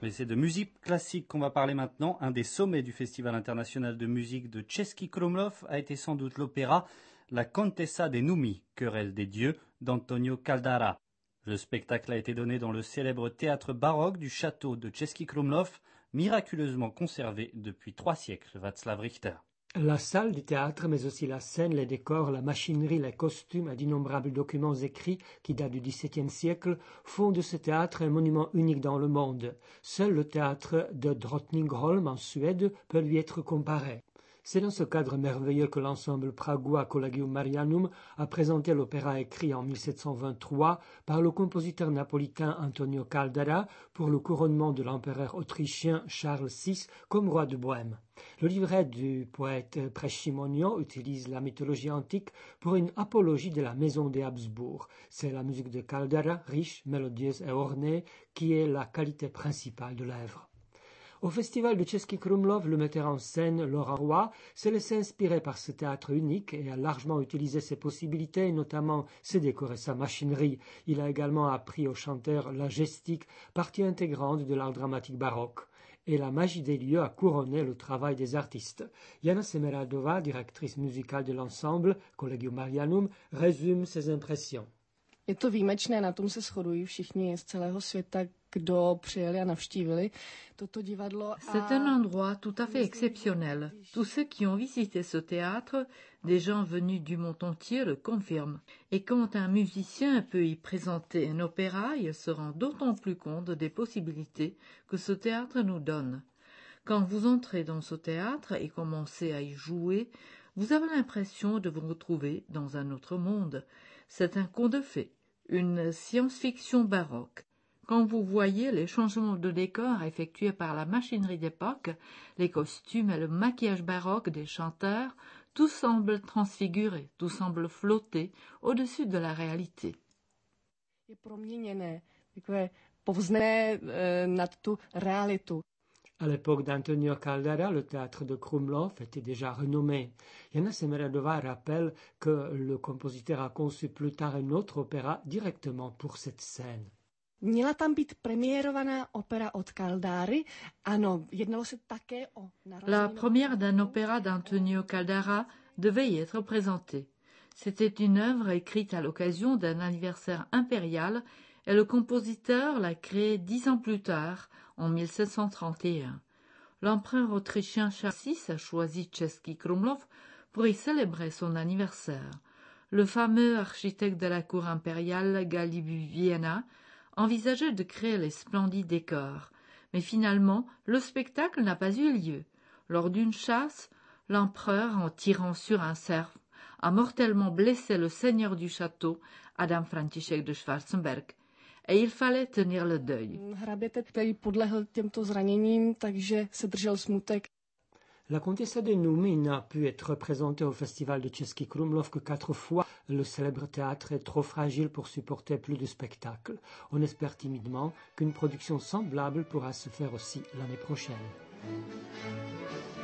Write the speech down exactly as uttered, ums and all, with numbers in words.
Mais c'est de musique classique qu'on va parler maintenant. Un des sommets du Festival international de musique de Český Krumlov a été sans doute l'opéra La Contessa dei Numi, querelle des dieux, d'Antonio Caldara. Le spectacle a été donné dans le célèbre théâtre baroque du château de Český Krumlov, miraculeusement conservé depuis trois siècles, Václav Richter. La salle du théâtre, mais aussi la scène, les décors, la machinerie, les costumes et d'innombrables documents écrits qui datent du dix-septième siècle font de ce théâtre un monument unique dans le monde. Seul le théâtre de Drottningholm en Suède peut lui être comparé. C'est dans ce cadre merveilleux que l'ensemble pragois Collegium Marianum a présenté l'opéra écrit en mille sept cent vingt-trois par le compositeur napolitain Antonio Caldara pour le couronnement de l'empereur autrichien Charles six comme roi de Bohême. Le livret du poète Prescimonio utilise la mythologie antique pour une apologie de la maison des Habsbourg. C'est la musique de Caldara, riche, mélodieuse et ornée, qui est la qualité principale de l'œuvre. Au festival de Český Krumlov, le metteur en scène Laura Roy s'est laissé inspirer par ce théâtre unique et a largement utilisé ses possibilités, notamment ses décors et sa machinerie. Il a également appris au chanteur la gestique, partie intégrante de l'art dramatique baroque. Et la magie des lieux a couronné le travail des artistes. Jana Semeradová, directrice musicale de l'ensemble Collegium Marianum, résume ses impressions. Je to výjimečné, na tom se shodují všichni z celého světa, kdo přijeli a navštívili toto divadlo. C'est un endroit tout à fait exceptionnel. Tous ceux qui ont visité ce théâtre, des gens venus du monde entier le confirment. Et quand un musicien peut y présenter un opéra, il se rend d'autant plus compte des possibilités que ce théâtre nous donne. Quand vous entrez dans ce théâtre et commencez à y jouer, vous avez l'impression de vous retrouver dans un autre monde. C'est un conte de fées, une science-fiction baroque. Quand vous voyez les changements de décor effectués par la machinerie d'époque, les costumes et le maquillage baroque des chanteurs, tout semble transfiguré, tout semble flotter au-dessus de la réalité. Je proměněné, takové povzné nad tu realitu. À l'époque d'Antonio Caldara, le théâtre de Krumlov était déjà renommé. Jana Semeradová rappelle que le compositeur a conçu plus tard un autre opéra directement pour cette scène. Měla tam být premiérovaná opera od Caldary. Ano, jednalo se také o La première d'un opéra d'Antonio Caldara devait y être présentée. C'était une œuvre écrite à l'occasion d'un anniversaire impérial et le compositeur l'a créée dix ans plus tard, en mille sept cent trente et un. L'empereur autrichien Charles six a choisi Český Krumlov pour y célébrer son anniversaire. Le fameux architecte de la cour impériale Galibiviena envisageait de créer les splendides décors, mais finalement, le spectacle n'a pas eu lieu. Lors d'une chasse, l'empereur, en tirant sur un cerf, a mortellement blessé le seigneur du château, Adam František de Schwarzenberg, et il fallait tenir le deuil. Hraběte, který podlehl těmto zraněním, takže se držel smutek. La Contessa de Numi n'a pu être représentée au festival de Český Krumlov que quatre fois. Le célèbre théâtre est trop fragile pour supporter plus de spectacles. On espère timidement qu'une production semblable pourra se faire aussi l'année prochaine.